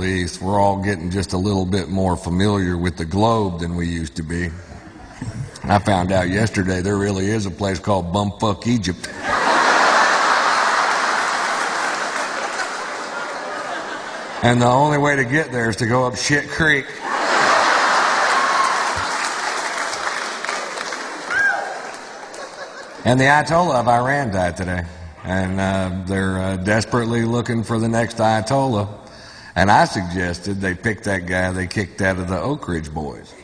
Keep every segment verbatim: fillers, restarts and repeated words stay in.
least. We're all getting just a little bit more familiar with the globe than we used to be. I found out yesterday there really is a place called Bumfuck Egypt. And the only way to get there is to go up Shit Creek. And the Ayatollah of Iran died today. And uh, they're uh, desperately looking for the next Ayatollah. And I suggested they pick that guy they kicked out of the Oak Ridge Boys.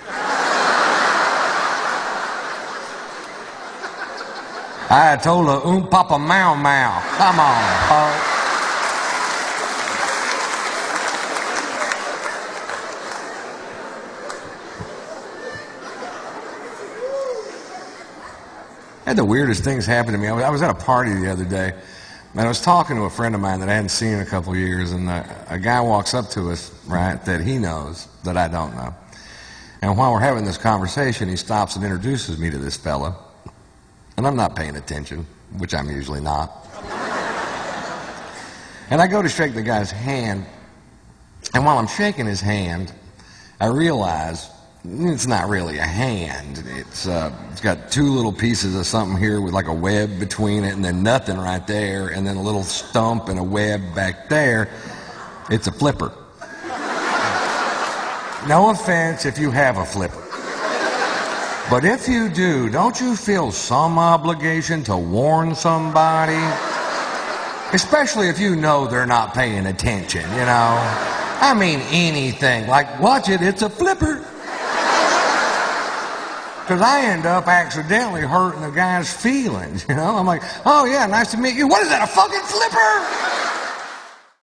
Ayatollah Um Papa Mau Mau. Come on, folks. I had the weirdest things happen to me. I was, I was at a party the other day, and I was talking to a friend of mine that I hadn't seen in a couple of years, and a, a guy walks up to us, right, that he knows that I don't know. And while we're having this conversation, he stops and introduces me to this fella, and I'm not paying attention, which I'm usually not. And I go to shake the guy's hand, and while I'm shaking his hand, I realize it's not really a hand. It's uh, it's got two little pieces of something here with like a web between it, and then nothing right there, and then a little stump and a web back there. It's a flipper. No offense if you have a flipper. But if you do, don't you feel some obligation to warn somebody? Especially if you know they're not paying attention, you know? I mean anything. Like, watch it, it's a flipper. Because I end up accidentally hurting the guy's feelings, you know? I'm like, oh yeah, nice to meet you. What is that, a fucking flipper?